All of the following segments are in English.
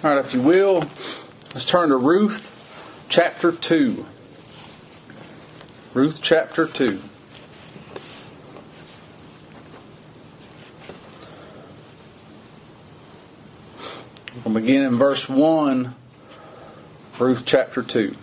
All right, if you will, let's turn to Ruth chapter 2. Ruth chapter 2. We'll begin in verse 1, Ruth chapter 2.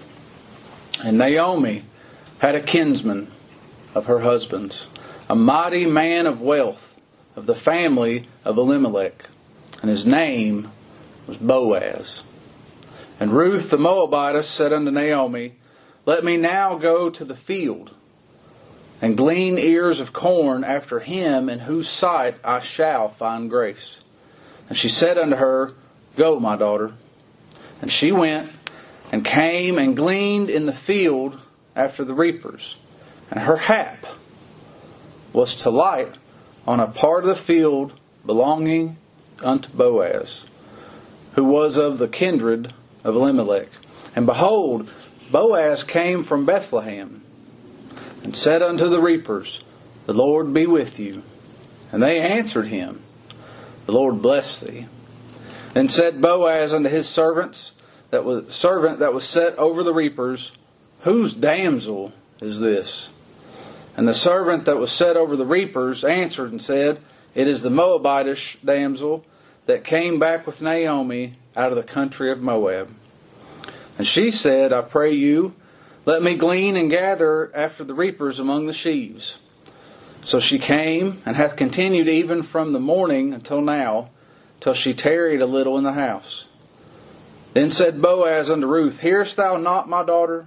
And Naomi had a kinsman of her husband's, a mighty man of wealth, of the family of Elimelech, and his name was Boaz. And Ruth the Moabitess said unto Naomi, Let me now go to the field, and glean ears of corn after him in whose sight I shall find grace. And she said unto her, Go, my daughter. And she went, and came and gleaned in the field after the reapers. And her hap was to light on a part of the field belonging unto Boaz, who was of the kindred of Elimelech. And behold, Boaz came from Bethlehem, and said unto the reapers, The Lord be with you. And they answered him, The Lord bless thee. Then said Boaz unto his servant that was set over the reapers, Whose damsel is this? And the servant that was set over the reapers answered and said, It is the Moabitish damsel that came back with Naomi out of the country of Moab. And she said, I pray you, let me glean and gather after the reapers among the sheaves. So she came, and hath continued even from the morning until now, till she tarried a little in the house. Then said Boaz unto Ruth, Hearest thou not, my daughter?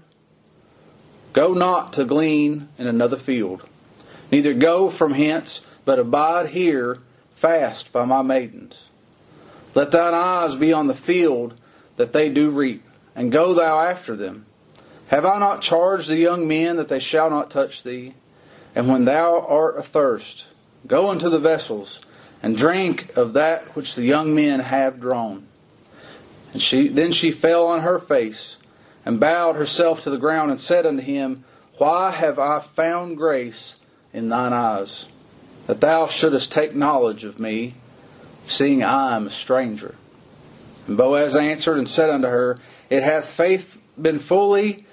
Go not to glean in another field, neither go from hence, but abide here fast by my maidens. Let thine eyes be on the field that they do reap, and go thou after them. Have I not charged the young men that they shall not touch thee? And when thou art athirst, go unto the vessels, and drink of that which the young men have drawn. And then she fell on her face, and bowed herself to the ground, and said unto him, Why have I found grace in thine eyes, that thou shouldest take knowledge of me, seeing I am a stranger? And Boaz answered and said unto her, It hath fully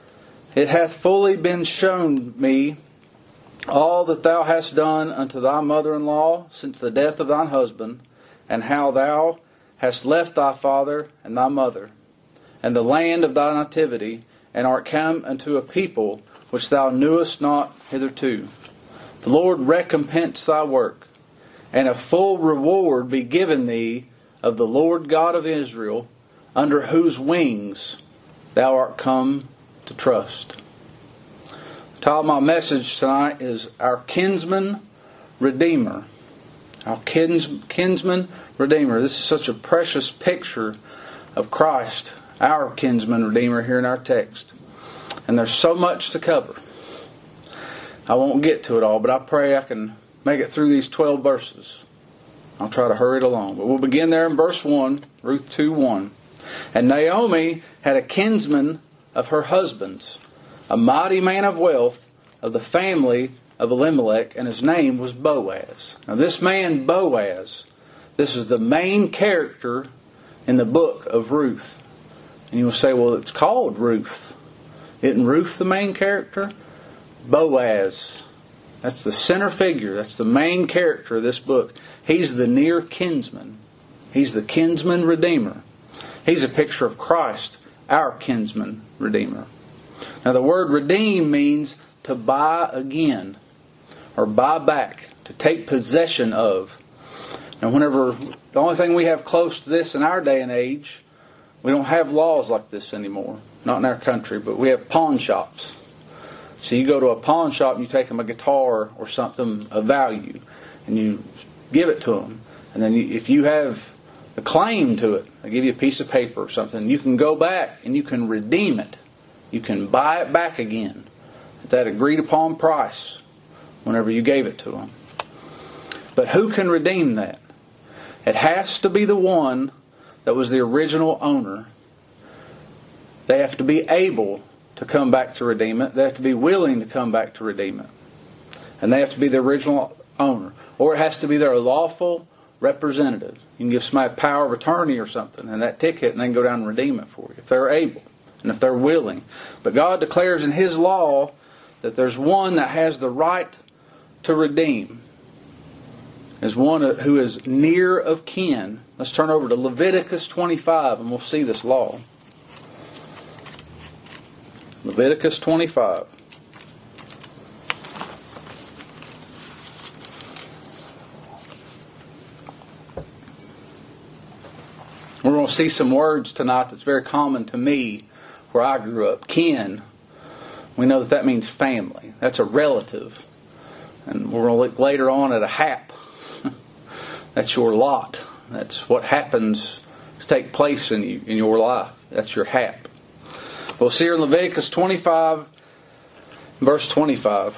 been shown me all that thou hast done unto thy mother-in-law since the death of thine husband, and how thou hast left thy father and thy mother, and the land of thy nativity, and art come unto a people which thou knewest not hitherto. The Lord recompense thy work, and a full reward be given thee of the Lord God of Israel, under whose wings thou art come to trust. The title of my message tonight is Our Kinsman Redeemer. Our kinsman Redeemer. This is such a precious picture of Christ, our kinsman Redeemer, here in our text. And there's so much to cover. I won't get to it all, but I pray I can make it through these 12 verses. I'll try to hurry it along. But we'll begin there in verse 1, Ruth 2:1. And Naomi had a kinsman of her husband's, a mighty man of wealth, of the family of Elimelech, and his name was Boaz. Now this man Boaz, this is the main character in the book of Ruth. And you will say, well, it's called Ruth. Isn't Ruth the main character? Boaz, that's the center figure. That's the main character of this book. He's the near kinsman. He's the kinsman redeemer. He's a picture of Christ, our kinsman redeemer. Now the word redeem means to buy again, or buy back, to take possession of. Now the only thing we have close to this in our day and age, we don't have laws like this anymore. Not in our country, but we have pawn shops. So you go to a pawn shop and you take them a guitar or something of value, and you give it to them. And then if you have a claim to it, they give you a piece of paper or something, you can go back and you can redeem it. You can buy it back again at that agreed upon price whenever you gave it to them. But who can redeem that? It has to be the one that was the original owner. They have to be able to come back to redeem it. They have to be willing to come back to redeem it. And they have to be the original owner. Or it has to be their lawful representative. You can give somebody power of attorney or something and that ticket, and they can go down and redeem it for you if they're able and if they're willing. But God declares in His law that there's one that has the right to redeem. There's one who is near of kin. Let's turn over to Leviticus 25 and we'll see this law. Leviticus 25. We're going to see some words tonight that's very common to me where I grew up. Kin. We know that means family. That's a relative. And we're going to look later on at a hap. That's your lot. That's what happens to take place in your life. That's your hap. We'll see here in Leviticus 25, verse 25.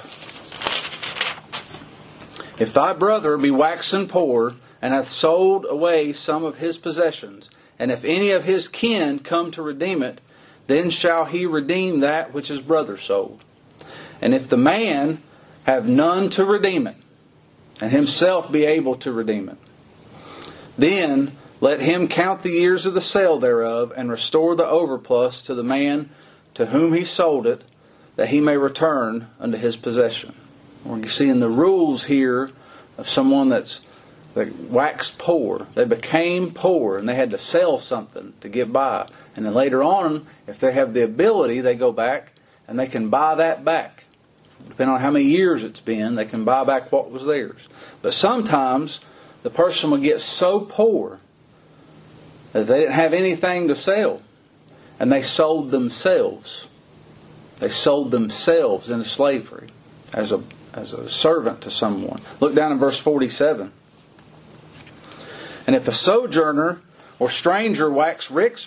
If thy brother be waxen poor, and hath sold away some of his possessions, and if any of his kin come to redeem it, then shall he redeem that which his brother sold. And if the man have none to redeem it, and himself be able to redeem it, then let him count the years of the sale thereof, and restore the overplus to the man to whom he sold it, that he may return unto his possession. We're seeing the rules here of someone they waxed poor. They became poor and they had to sell something to get by. And then later on, if they have the ability, they go back and they can buy that back. Depending on how many years it's been, they can buy back what was theirs. But sometimes the person will get so poor that they didn't have anything to sell. And they sold themselves. They sold themselves into slavery as a servant to someone. Look down in verse 47. And if a sojourner or stranger wax rich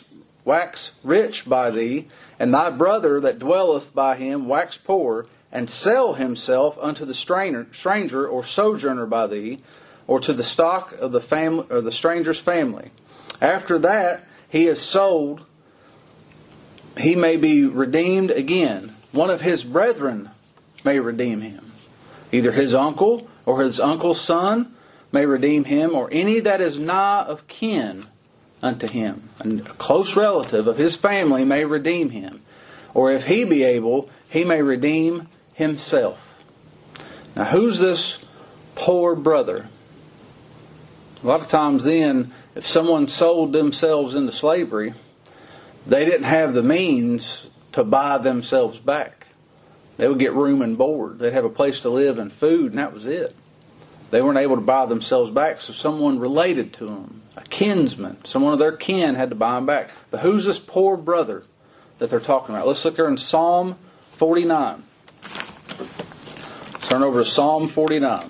by thee, and thy brother that dwelleth by him wax poor, and sell himself unto the stranger or sojourner by thee, or to the stock of the family or the stranger's family, after that he is sold, he may be redeemed again. One of his brethren may redeem him. Either his uncle or his uncle's son may redeem him, or any that is nigh of kin unto him. A close relative of his family may redeem him. Or if he be able, he may redeem himself. Now who's this poor brother? A lot of times then, if someone sold themselves into slavery, they didn't have the means to buy themselves back. They would get room and board. They'd have a place to live and food, and that was it. They weren't able to buy themselves back, so someone related to them, a kinsman, someone of their kin had to buy them back. But who's this poor brother that they're talking about? Let's look here in Psalm 49. Turn over to Psalm 49.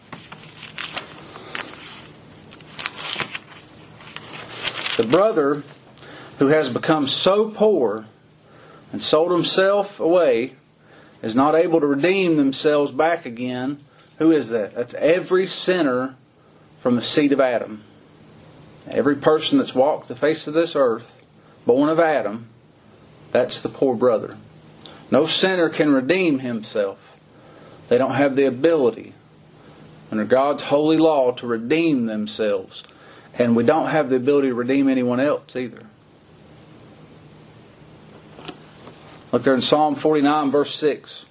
The brother who has become so poor and sold himself away is not able to redeem themselves back again. Who is that? That's every sinner from the seed of Adam. Every person that's walked the face of this earth, born of Adam, that's the poor brother. No sinner can redeem himself. They don't have the ability under God's holy law to redeem themselves. And we don't have the ability to redeem anyone else either. Look there in Psalm 49 verse 6.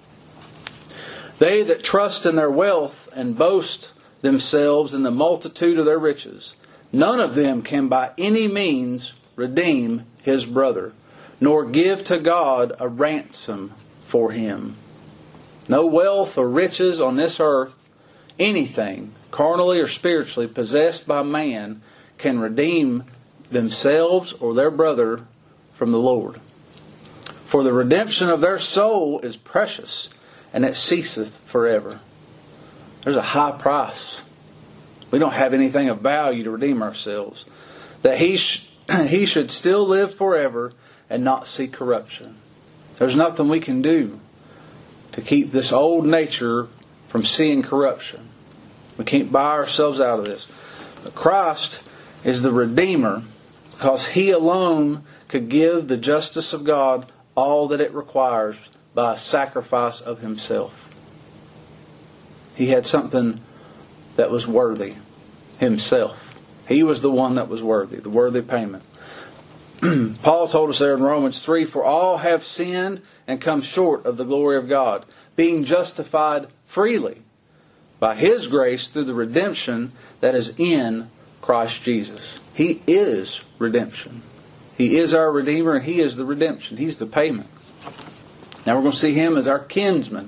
They that trust in their wealth and boast themselves in the multitude of their riches, none of them can by any means redeem his brother, nor give to God a ransom for him. No wealth or riches on this earth, anything, carnally or spiritually, possessed by man, can redeem themselves or their brother from the Lord. For the redemption of their soul is precious, and it ceaseth forever. There's a high price. We don't have anything of value to redeem ourselves. That he should still live forever and not see corruption. There's nothing we can do to keep this old nature from seeing corruption. We can't buy ourselves out of this. But Christ is the Redeemer because He alone could give the justice of God all that it requires by a sacrifice of Himself. He had something that was worthy. Himself. He was the one that was worthy, the worthy payment. Paul told us there in Romans 3, "For all have sinned and come short of the glory of God, being justified freely by His grace through the redemption that is in Christ Jesus." He is redemption. He is our Redeemer, and He is the redemption. He's the payment. Now we're going to see Him as our kinsman.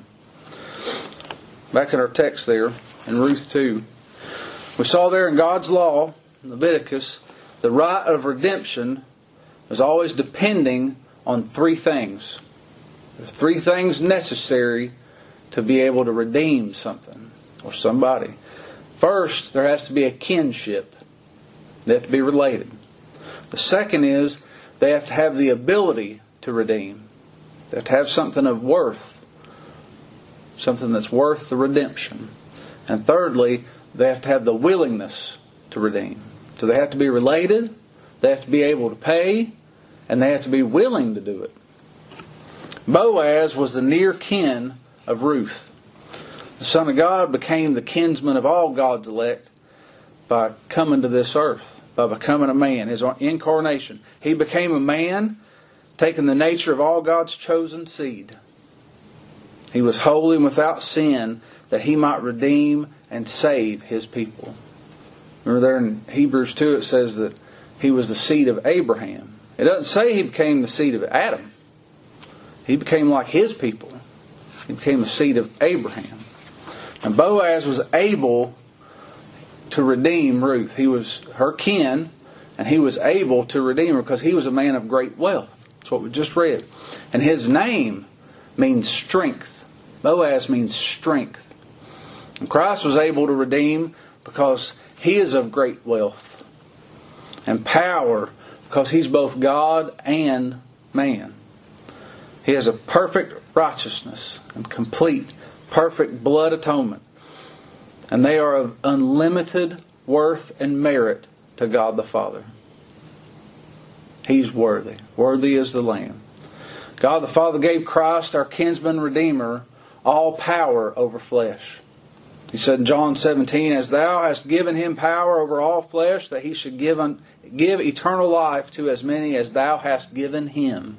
Back in our text there, in Ruth 2, we saw there in God's law, Leviticus, the right of redemption is always depending on three things. There's three things necessary to be able to redeem something or somebody. First, there has to be a kinship. They have to be related. The second is they have to have the ability to redeem. They have to have something of worth. Something that's worth the redemption. And thirdly, they have to have the willingness to redeem. So they have to be related, they have to be able to pay, and they have to be willing to do it. Boaz was the near kin of Ruth. The Son of God became the kinsman of all God's elect by coming to this earth, by becoming a man, His incarnation. He became a man, taking the nature of all God's chosen seed. He was holy and without sin, that He might redeem and save His people. Remember there in Hebrews 2 it says that He was the seed of Abraham. It doesn't say He became the seed of Adam. He became like His people. He became the seed of Abraham. And Boaz was able to redeem Ruth. He was her kin, and he was able to redeem her because he was a man of great wealth. That's what we just read. And his name means strength. Boaz means strength. And Christ was able to redeem because He is of great wealth and power, because He's both God and man. He has a perfect righteousness and complete, perfect blood atonement. And they are of unlimited worth and merit to God the Father. He's worthy. Worthy is the Lamb. God the Father gave Christ, our kinsman redeemer, all power over flesh. He said in John 17, "As thou hast given Him power over all flesh, that He should give eternal life to as many as thou hast given Him."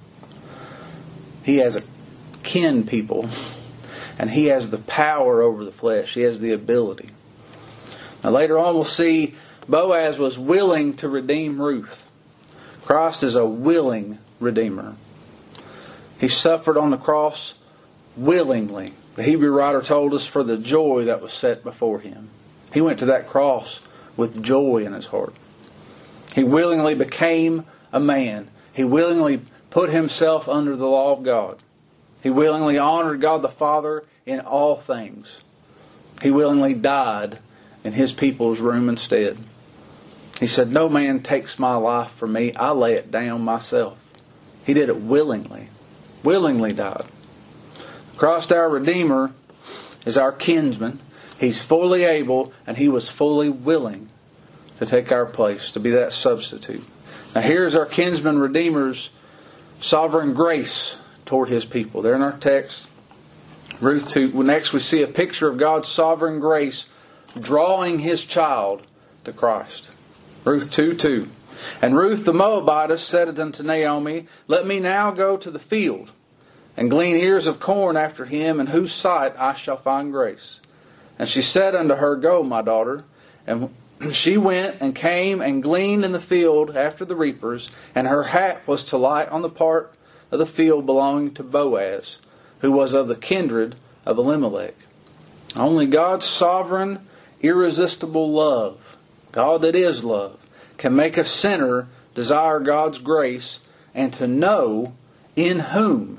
He has a kin people, and He has the power over the flesh. He has the ability. Now later on we'll see Boaz was willing to redeem Ruth. Christ is a willing Redeemer. He suffered on the cross willingly. The Hebrew writer told us for the joy that was set before Him. He went to that cross with joy in His heart. He willingly became a man. He willingly put Himself under the law of God. He willingly honored God the Father in all things. He willingly died in His people's room instead. He said, "No man takes my life from me. I lay it down myself." He did it willingly. Willingly died. Christ our Redeemer is our kinsman. He's fully able, and He was fully willing to take our place, to be that substitute. Now here's our kinsman Redeemer's sovereign grace toward His people. There in our text, Ruth 2. Next we see a picture of God's sovereign grace drawing His child to Christ. Ruth 2:2. "And Ruth the Moabitess said unto Naomi, Let me now go to the field, and glean ears of corn after him, in whose sight I shall find grace. And she said unto her, Go, my daughter. And she went and came and gleaned in the field after the reapers, and her hap was to light on the part of the field belonging to Boaz, who was of the kindred of Elimelech." Only God's sovereign, irresistible love, God that is love, can make a sinner desire God's grace and to know in whom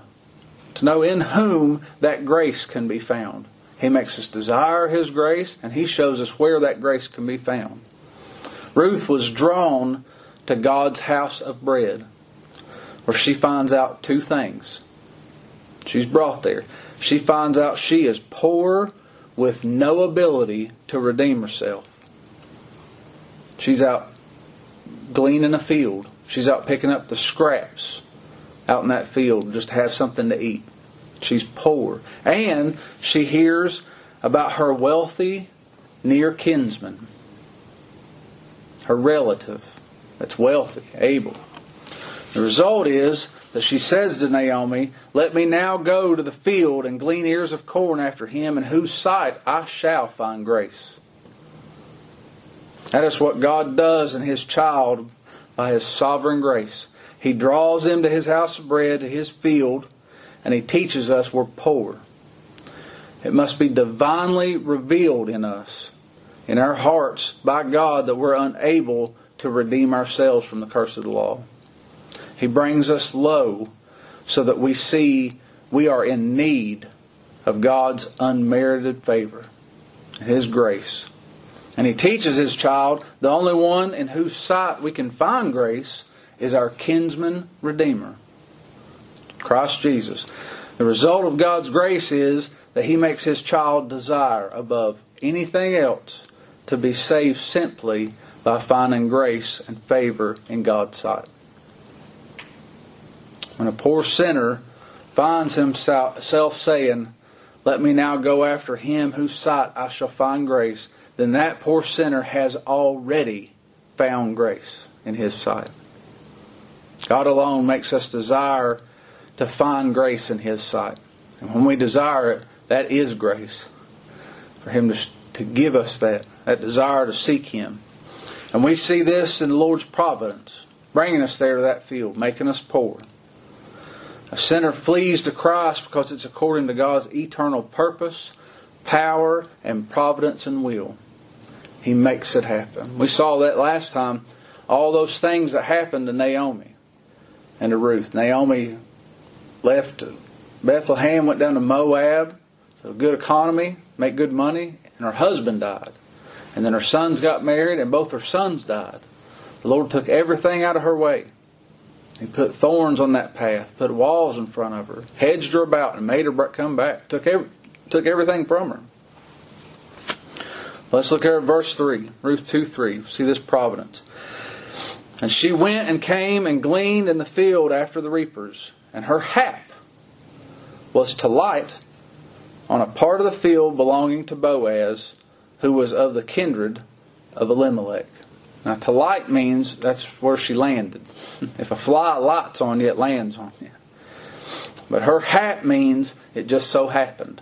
that grace can be found. He makes us desire His grace, and He shows us where that grace can be found. Ruth was drawn to God's house of bread, where she finds out two things. She's brought there. She finds out she is poor with no ability to redeem herself. She's out gleaning a field. She's out picking up the scraps out in that field just to have something to eat. She's poor. And she hears about her wealthy near kinsman. her relative that's wealthy, able. The result is that she says to Naomi, "Let me now go to the field and glean ears of corn after him in whose sight I shall find grace." That is what God does in His child by His sovereign grace. He draws him to His house of bread, to His field, and He teaches us we're poor. It must be divinely revealed in us, in our hearts, by God, that we're unable to redeem ourselves from the curse of the law. He brings us low so that we see we are in need of God's unmerited favor, His grace. And He teaches His child the only one in whose sight we can find grace is our kinsman Redeemer, Christ Jesus. The result of God's grace is that He makes His child desire above anything else to be saved simply by finding grace and favor in God's sight. When a poor sinner finds himself saying, "Let me now go after him whose sight I shall find grace," then that poor sinner has already found grace in His sight. God alone makes us desire to find grace in His sight. And when we desire it, that is grace. For Him to give us that desire to seek Him. And we see this in the Lord's providence, bringing us there to that field, making us poor. A sinner flees to Christ because it's according to God's eternal purpose, power, and providence and will. He makes it happen. We saw that last time. All those things that happened to Naomi and to Ruth. Naomi left Bethlehem, went down to Moab. So good economy, make good money. And her husband died. And then her sons got married and both her sons died. The Lord took everything out of her way. He put thorns on that path, put walls in front of her, hedged her about and made her come back. Took everything from her. Let's look at verse 3. Ruth 2:3. See this providence. "And she went and came and gleaned in the field after the reapers. And her hap was to light on a part of the field belonging to Boaz, who was of the kindred of Elimelech." Now, to light means that's where she landed. If a fly lights on you, it lands on you. But her hap means it just so happened.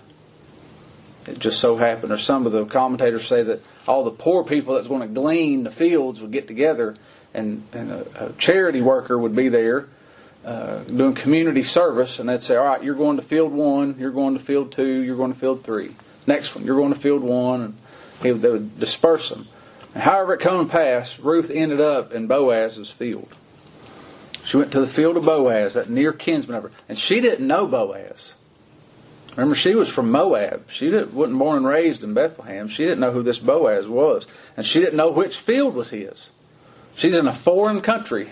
It just so happened. Or some of the commentators say that all the poor people that's going to glean the fields would get together and a charity worker would be there doing community service, and they'd say, "All right, you're going to field 1, you're going to field 2, you're going to field 3. Next one, you're going to field 1, and they would disperse them. And however it come to pass, Ruth ended up in Boaz's field. She went to the field of Boaz, that near kinsman of her, and she didn't know Boaz. Remember, she was from Moab. She wasn't born and raised in Bethlehem. She didn't know who this Boaz was, and she didn't know which field was his. She's in a foreign country,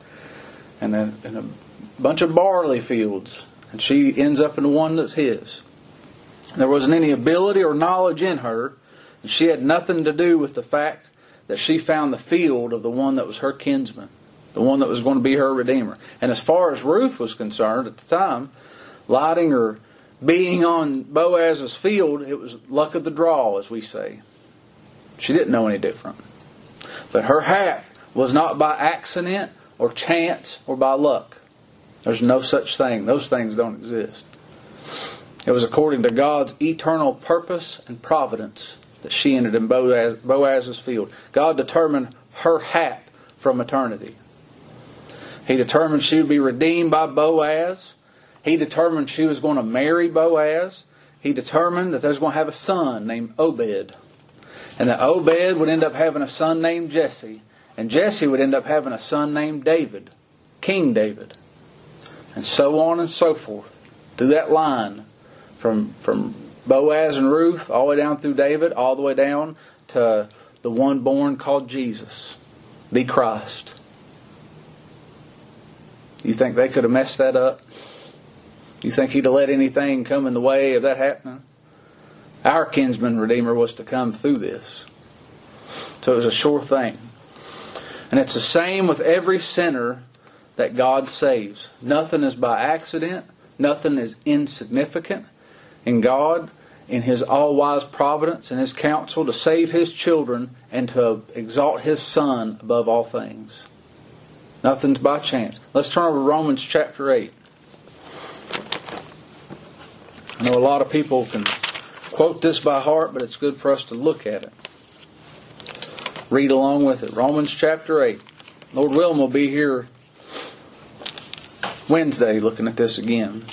and in a bunch of barley fields, and she ends up in the one that's his. There wasn't any ability or knowledge in her, and she had nothing to do with the fact that she found the field of the one that was her kinsman, the one that was going to be her redeemer. And as far as Ruth was concerned at the time, lighting or being on Boaz's field, it was luck of the draw, as we say. She didn't know any different. But her hap was not by accident or chance or by luck. There's no such thing. Those things don't exist. It was according to God's eternal purpose and providence that she ended in Boaz's field. God determined her hap from eternity. He determined she would be redeemed by Boaz. He determined she was going to marry Boaz. He determined that they was going to have a son named Obed. And that Obed would end up having a son named Jesse. And Jesse would end up having a son named David, King David. And so on and so forth. Through that line, from Boaz and Ruth, all the way down through David, all the way down to the one born called Jesus, the Christ. You think they could have messed that up? You think He'd have let anything come in the way of that happening? Our kinsman Redeemer was to come through this. So it was a sure thing. And it's the same with every sinner that God saves. Nothing is by accident. Nothing is insignificant in God. in His all-wise providence and His counsel to save His children and to exalt His Son above all things. Nothing's by chance. Let's turn over to Romans chapter 8. I know a lot of people can quote this by heart, but it's good for us to look at it. Read along with it. Romans chapter 8. Lord willing, we'll be here Wednesday looking at this again.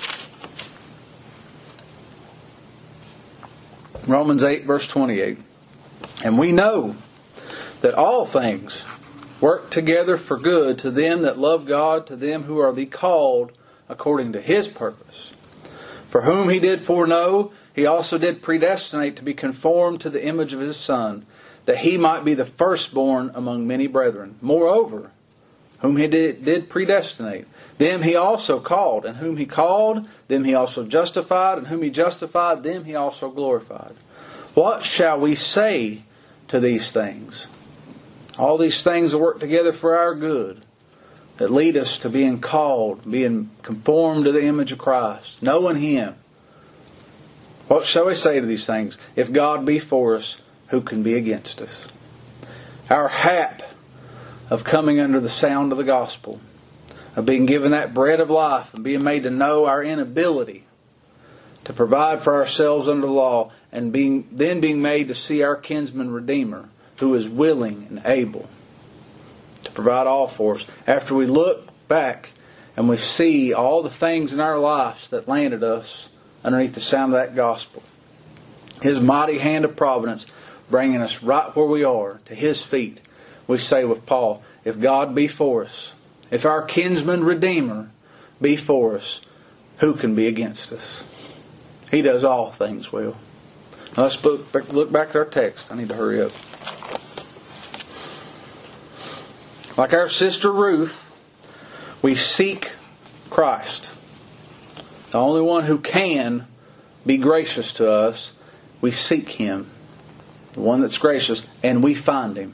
Romans 8 verse 28. And we know that all things work together for good to them that love God, to them who are the called according to His purpose. For whom He did foreknow, He also did predestinate to be conformed to the image of His Son, that He might be the firstborn among many brethren. Moreover, whom He did predestinate, them He also called, and whom He called, them He also justified, and whom He justified, them He also glorified. What shall we say to these things? All these things that work together for our good, that lead us to being called, being conformed to the image of Christ, knowing Him. What shall we say to these things? If God be for us, who can be against us? Our hap of coming under the sound of the gospel, of being given that bread of life and being made to know our inability to provide for ourselves under the law, and being made to see our kinsman Redeemer, who is willing and able to provide all for us. After we look back and we see all the things in our lives that landed us underneath the sound of that gospel, His mighty hand of providence bringing us right where we are to His feet, we say with Paul, if God be for us, if our kinsman Redeemer be for us, who can be against us? He does all things well. Now let's look back at our text. I need to hurry up. Like our sister Ruth, we seek Christ. The only one who can be gracious to us, we seek Him. The one that's gracious, and we find Him.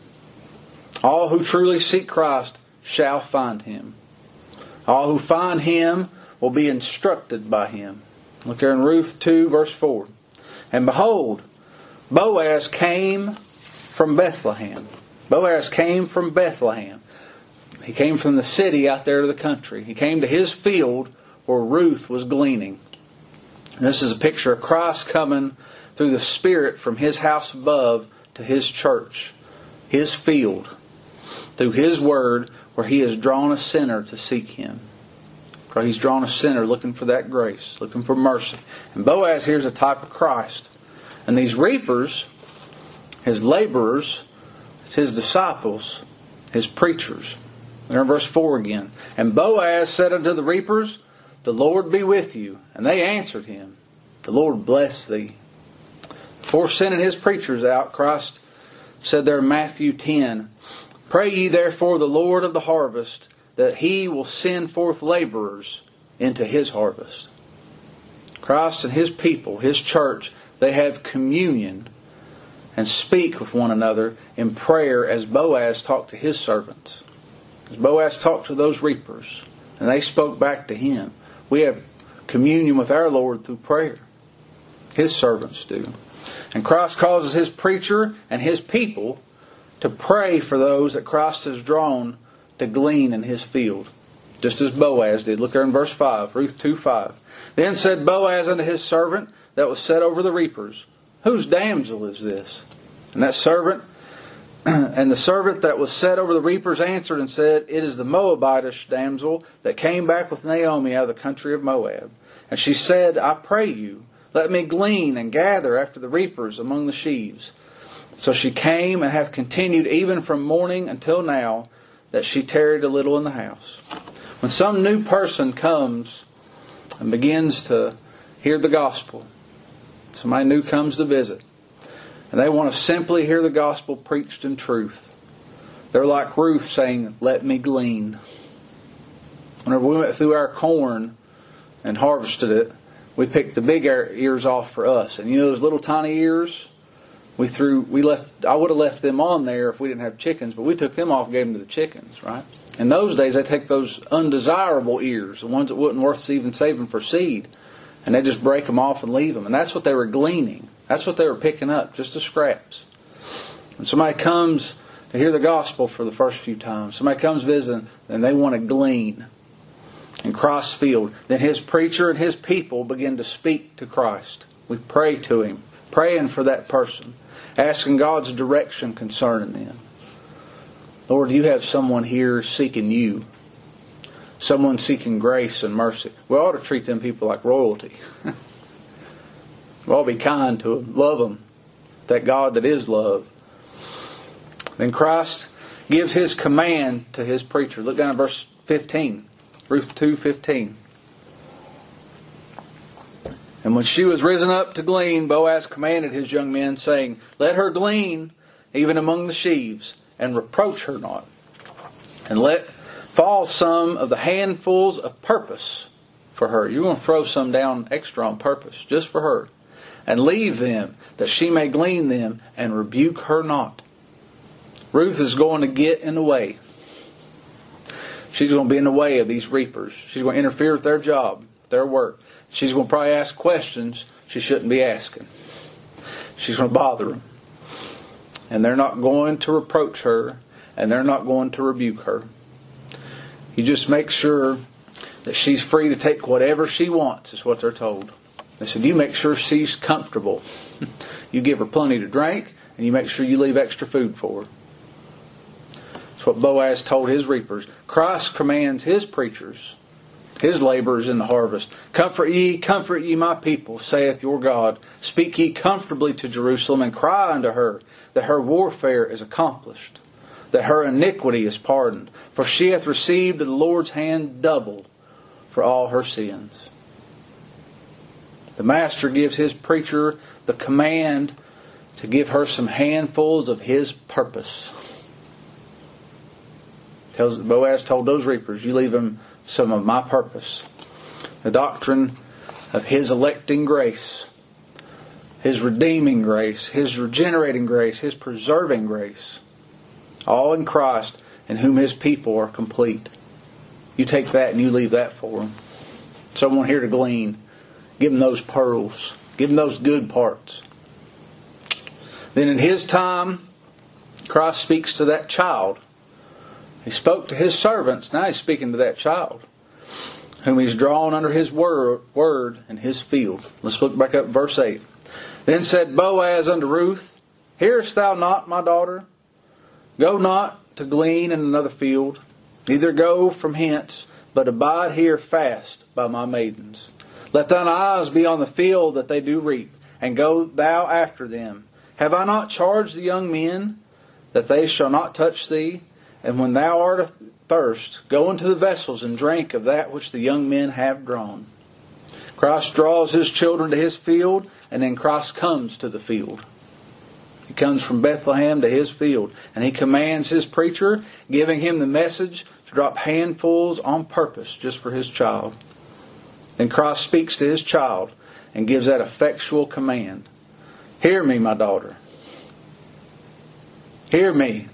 All who truly seek Christ shall find Him. All who find Him will be instructed by Him. Look here in Ruth 2 verse 4. And behold, Boaz came from Bethlehem. Boaz came from Bethlehem. He came from the city out there to the country. He came to his field where Ruth was gleaning. And this is a picture of Christ coming through the Spirit from His house above to His church, His field, through His Word, where He has drawn a sinner to seek Him. He's drawn a sinner looking for that grace, looking for mercy. And Boaz here is a type of Christ. And these reapers, His laborers, it's His disciples, His preachers. There in verse 4 again. And Boaz said unto the reapers, the Lord be with you. And they answered him, the Lord bless thee. Before sending His preachers out, Christ said there in Matthew 10, pray ye therefore the Lord of the harvest, that He will send forth laborers into His harvest. Christ and His people, His church, they have communion and speak with one another in prayer as Boaz talked to his servants. As Boaz talked to those reapers, and they spoke back to him. We have communion with our Lord through prayer. His servants do. And Christ causes His preacher and His people to pray for those that Christ has drawn to glean in His field, just as Boaz did. Look there in verse 5, Ruth 2:5. Then said Boaz unto his servant that was set over the reapers, whose damsel is this? And that servant, and the servant that was set over the reapers answered and said, it is the Moabitish damsel that came back with Naomi out of the country of Moab. And she said, I pray you, let me glean and gather after the reapers among the sheaves. So she came and hath continued even from morning until now, that she tarried a little in the house. When some new person comes and begins to hear the gospel, somebody new comes to visit, and they want to simply hear the gospel preached in truth, they're like Ruth saying, let me glean. Whenever we went through our corn and harvested it, we picked the big ears off for us. And you know those little tiny ears? I would have left them on there if we didn't have chickens, but we took them off and gave them to the chickens, right? In those days, they take those undesirable ears, the ones that wasn't worth even saving for seed, And they just break them off and leave them. And that's what they were gleaning. That's what they were picking up, just the scraps. When somebody comes to hear the gospel for the first few times, somebody comes visiting, and they want to glean and cross field, then his preacher and his people begin to speak to Christ. We pray to Him, praying for that person, asking God's direction concerning them. Lord, you have someone here seeking you. Someone seeking grace and mercy. We ought to treat them people like royalty. We ought to be kind to them, love them. That God that is love. Then Christ gives His command to His preacher. Look down at verse 15. Ruth 2:15. And when she was risen up to glean, Boaz commanded his young men, saying, Let her glean even among the sheaves, and reproach her not. And let fall some of the handfuls of purpose for her. You're going to throw some down extra on purpose, just for her. And leave them, that she may glean them, and rebuke her not. Ruth is going to get in the way. She's going to be in the way of these reapers. She's going to interfere with their job, their work. She's going to probably ask questions she shouldn't be asking. She's going to bother them. And they're not going to reproach her, and they're not going to rebuke her. You just make sure that she's free to take whatever she wants, is what they're told. They said, you make sure she's comfortable. You give her plenty to drink, and you make sure you leave extra food for her. That's what Boaz told his reapers. Christ commands His preachers, His laborers in the harvest. Comfort ye my people, saith your God. Speak ye comfortably to Jerusalem, and cry unto her that her warfare is accomplished, that her iniquity is pardoned. For she hath received of the Lord's hand double for all her sins. The Master gives His preacher the command to give her some handfuls of His purpose. Boaz told those reapers, you leave them some of my purpose. The doctrine of His electing grace, His redeeming grace, His regenerating grace, His preserving grace. All in Christ, in whom His people are complete. You take that and you leave that for them. Someone here to glean. Give them those pearls. Give them those good parts. Then in His time, Christ speaks to that child. He spoke to His servants. Now He's speaking to that child, whom He's drawn under His word in His field. Let's look back up verse 8. Then said Boaz unto Ruth, Hearest thou not, my daughter? Go not to glean in another field, neither go from hence, but abide here fast by my maidens. Let thine eyes be on the field that they do reap, and go thou after them. Have I not charged the young men that they shall not touch thee? And when thou art athirst, go into the vessels and drink of that which the young men have drawn. Christ draws His children to His field, and then Christ comes to the field. He comes from Bethlehem to His field, and He commands His preacher, giving him the message to drop handfuls on purpose just for His child. Then Christ speaks to His child and gives that effectual command. Hear me, my daughter. Hear me.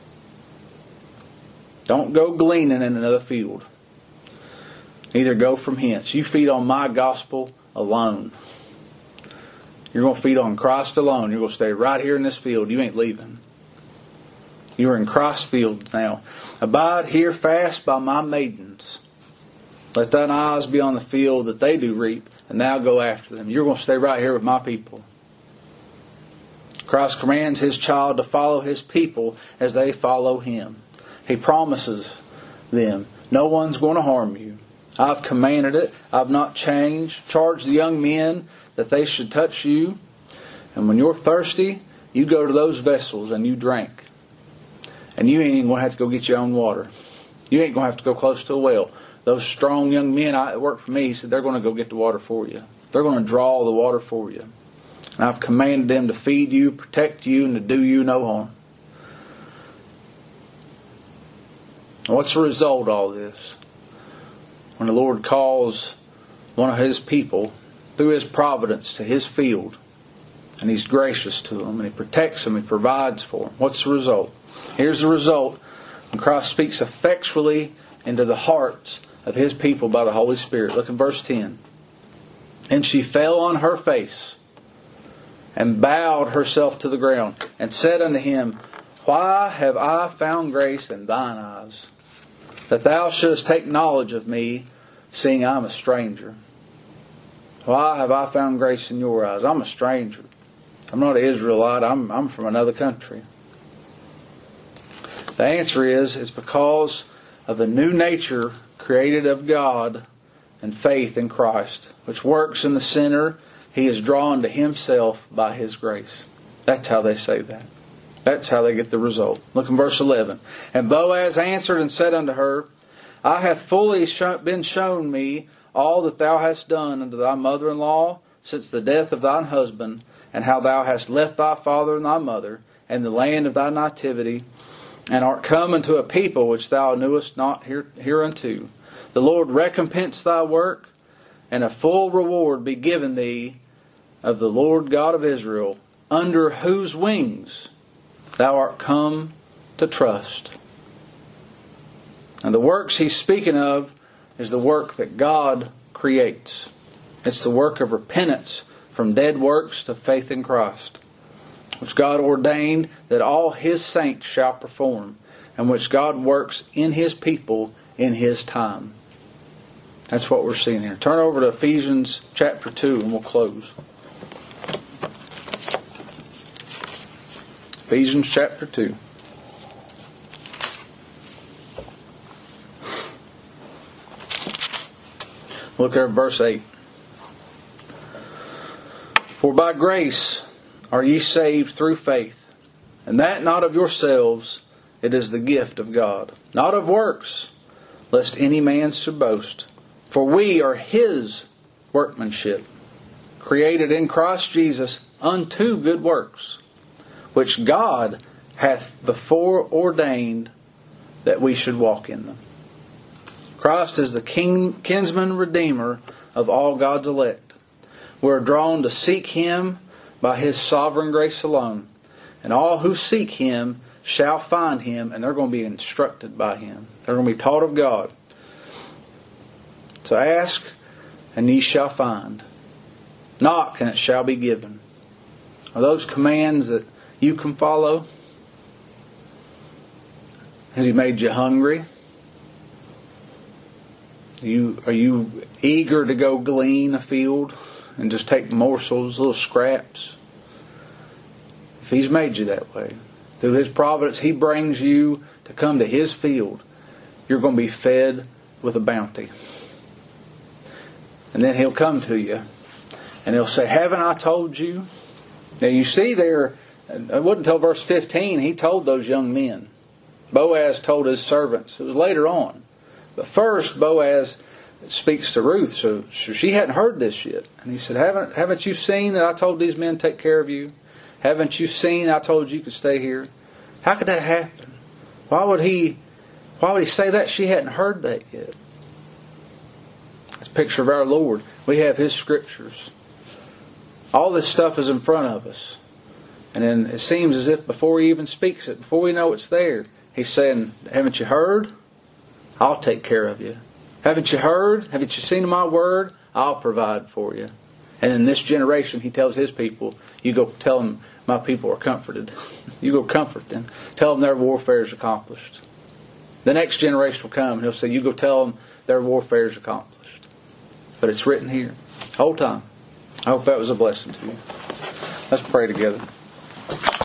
Don't go gleaning in another field. Neither go from hence. You feed on my gospel alone. You're going to feed on Christ alone. You're going to stay right here in this field. You ain't leaving. You are in Christ's field now. Abide here fast by my maidens. Let thine eyes be on the field that they do reap, and thou go after them. You're going to stay right here with my people. Christ commands His child to follow His people as they follow Him. He promises them, no one's going to harm you. I've commanded it. I've not charged the young men that they should touch you. And when you're thirsty, you go to those vessels and you drink. And you ain't even going to have to go get your own water. You ain't going to have to go close to a well. Those strong young men that work for me, he said, they're going to go get the water for you. They're going to draw the water for you. And I've commanded them to feed you, protect you, and to do you no harm. What's the result of all this? When the Lord calls one of His people through His providence to His field, and He's gracious to them, and He protects them, He provides for them. What's the result? Here's the result when Christ speaks effectually into the hearts of His people by the Holy Spirit. Look in verse 10. And she fell on her face, and bowed herself to the ground, and said unto him, Why have I found grace in thine eyes, that thou shouldest take knowledge of me, seeing I am a stranger? Why have I found grace in your eyes? I'm a stranger. I'm not an Israelite. I'm from another country. The answer is, it's because of a new nature created of God and faith in Christ, which works in the sinner. He is drawn to Himself by His grace. That's how they say that. That's how they get the result. Look in verse 11. And Boaz answered and said unto her, I hath fully been shown me all that thou hast done unto thy mother-in-law since the death of thine husband, and how thou hast left thy father and thy mother, and the land of thy nativity, and art come unto a people which thou knewest not hereunto. The Lord recompense thy work, and a full reward be given thee of the Lord God of Israel, under whose wings thou art come to trust. And the works he's speaking of is the work that God creates. It's the work of repentance from dead works to faith in Christ, which God ordained that all His saints shall perform, and which God works in His people in His time. That's what we're seeing here. Turn over to Ephesians chapter 2 and we'll close. Ephesians chapter 2. Look there at verse 8. For by grace are ye saved through faith, and that not of yourselves, it is the gift of God, not of works, lest any man should boast. For we are His workmanship, created in Christ Jesus unto good works, which God hath before ordained that we should walk in them. Christ is the kinsman redeemer of all God's elect. We are drawn to seek Him by His sovereign grace alone. And all who seek Him shall find Him, and they're going to be instructed by Him. They're going to be taught of God. So ask, and ye shall find. Knock, and it shall be given. Are those commands that you can follow? Has He made you hungry? Are you eager to go glean a field and just take morsels, little scraps? If He's made you that way, through His providence, He brings you to come to His field, you're going to be fed with a bounty. And then He'll come to you and He'll say, haven't I told you? Now you see there, it wasn't until verse 15 He told those young men. Boaz told his servants. It was later on. But first, Boaz speaks to Ruth, so she hadn't heard this yet. And he said, haven't you seen that I told these men to take care of you? Haven't you seen I told you could stay here? How could that happen? Why would he say that? She hadn't heard that yet. It's a picture of our Lord. We have His scriptures. All this stuff is in front of us. And then it seems as if before He even speaks it, before we know it's there, He's saying, haven't you heard? I'll take care of you. Haven't you heard? Haven't you seen my word? I'll provide for you. And in this generation, He tells His people, you go tell them my people are comforted. You go comfort them. Tell them their warfare is accomplished. The next generation will come and He'll say, you go tell them their warfare is accomplished. But it's written here. Whole time. I hope that was a blessing to you. Let's pray together.